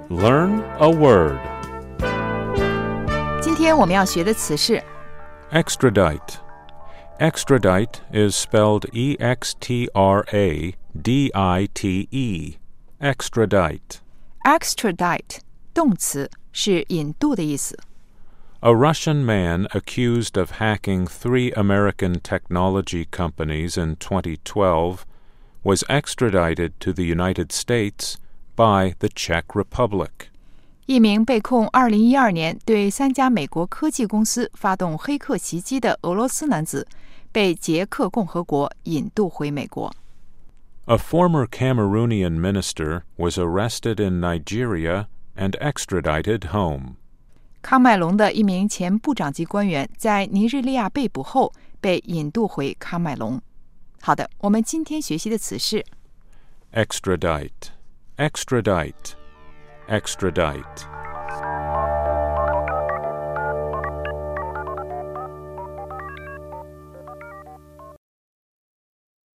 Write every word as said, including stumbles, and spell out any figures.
Learn a word. 今天我们要学的词是 Extradite. Extradite is spelled E X T R A D I T E. Extradite. extradite 动词，是引渡的意思。 A Russian man accused of hacking three American technology companies in twenty twelve was extradited to the United States by the Czech Republic. 一名被控二零一二年对三家美国科技公司发动黑客袭击的俄罗斯男子，被捷克共和国引渡回美国。 A former Cameroonian minister was arrested in Nigeria and extradited home. 康麦隆的一名前部长级官员在尼日利亚被捕后，被引渡回康麦隆。好的，我们今天学习的词是 Extradite. Extradite. Extradite.